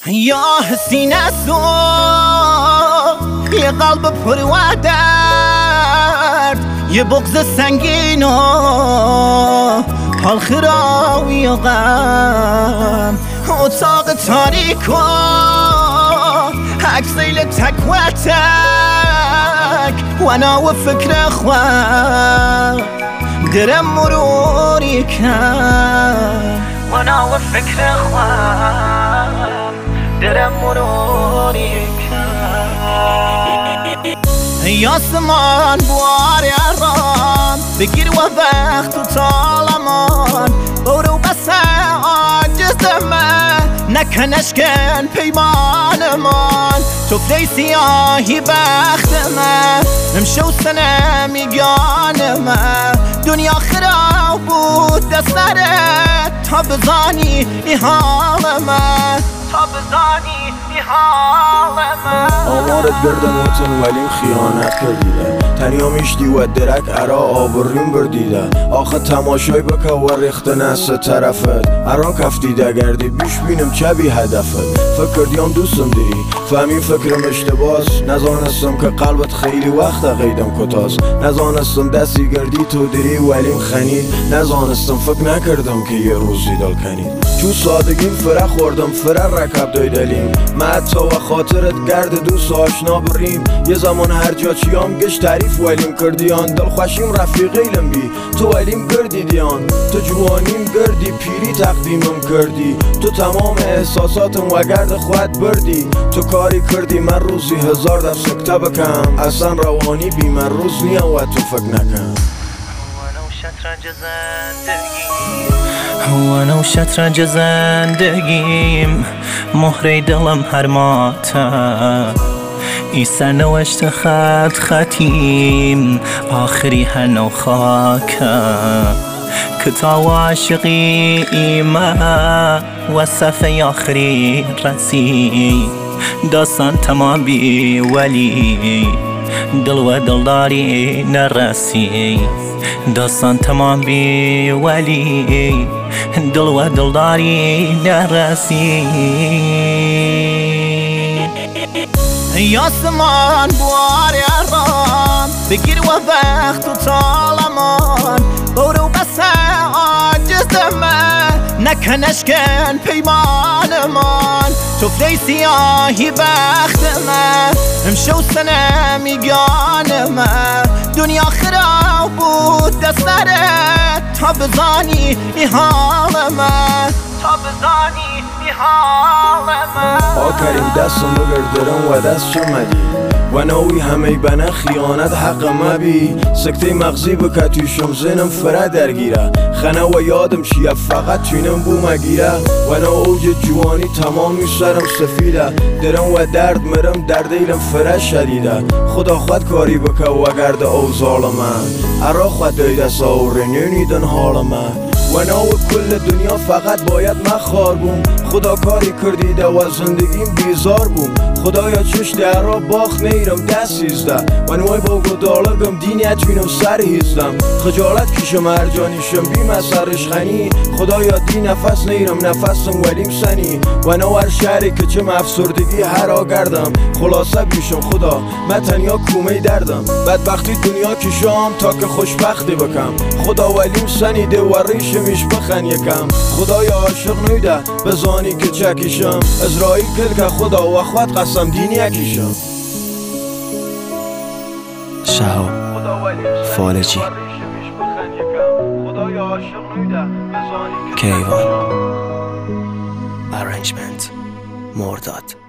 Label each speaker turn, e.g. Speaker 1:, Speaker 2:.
Speaker 1: یا سینه سو یه قلب پر و درد، یه بغض سنگین و حال خراوی و غم، اتاق تاریک و عکسیل تک و تک و انا و فکر خواه درم مروری کن و انا و فکر خواه درم مروری کن. یاسمان بوار ارام بگیر و وقت و طالمان، برو بسه عاجزمه نکنش کن پیمانمان، تو فلی سیاهی بختمه نمشو سنه میگانمه، دنیا خراب بود دستره تا بزانی ای حالمه، تا بزانی ای حالمه.
Speaker 2: آمارت گردن وطن ولیم خیانت کردیده، تنیا میشتی و درک ارا آوریم بردیده، آخه تماشای بکه و ریخت نسه طرفت ارا کفتیده گردی بیش بینم چه بی هدفت، فکر دیام دوستم دیری فهمی فکرم اشتباس، نزانستم که قلبت خیلی وقت قیدم کتاس، نزانستم دستی گردی تو دیری ولیم خنید، نزانستم فکر نکردم که یه روزی دل کنید، تو سادگیم فره خوردم فره رکب دایدلیم، من تا و خاطرت گرد دوست آشنا بریم، یه زمان هر جا چیام گش تعریف ولیم کردیان، دل خوشیم رفیقیلم بی تو ولیم کردیدیان، تو جوانیم گردی پیری تقدیمم کردی، تو تمام احساساتم و گرد خود بردی، تو کاری کردی من روزی 1000 در سکته بکم، اصلا روانی بی من روز نیم و تو فکر نکن.
Speaker 1: وانا و شطرنج زندگیم مهره دلم هر ماته، ای سرنوشت خط ختیم آخری هر نو خاکه، کتاب عاشقی ایمه و صفحه آخری رسی، داستان تمام بی ولی دل و دلداری نرسی، داستان تمام بی ولی دل و دلداری نرسی. یاسمان بوار ارام بگیر و وقت و طالمان، برو بسه عاجزمه نکنش کن پیمانمان، تو فلی سیاهی بختمه امشو سنه میگانمه، دنیا خراب بود دستره تا بزانی ای حالمه، تا بزانی ای حالمه.
Speaker 2: آخرین دستم بگردرم و دست چمدی و نوی همه بنا خیانت حق مبی، سکته مغزی بکه توشم زنم فره درگیره، خنه و یادم چیه فقط توینم بو مگیره، و نو اوج جوانی تمامی سرم سفیده، درم و درد مرم دردیلم فره شدیده، خدا خود کاری بکه و گرد اوزال من ارا خود دیده ساوره نینیدن حال من، و نو کل دنیا فقط باید مخار بوم، خدا کاری کردیده و زندگیم بیزار بوم، خدایا چش درا باخ نیرم دست سیزده، و نوی با گدالگم دینی اتوینم سر هیزدم، خجالت کشم هر جانیشم بیم از سرش خنی، خدایا دی نفس نیرم نفسم ولیم سنی، و نو هر شهری که چم افسردگی هر گردم، خلاصه بیشم خدا من تنیا کومه دردم، بدبختی دنیا کشم تا که خوشبختی بکم، خدا ولیم سنیده و ریشمیش بخن یکم، خدایا عاشق نیده بزانی که چکیشم، ازرائیل کل که خدا و خود قسم دینی اکیشم.
Speaker 3: شهاب فالجی کیوان ارنجمنت مرداد.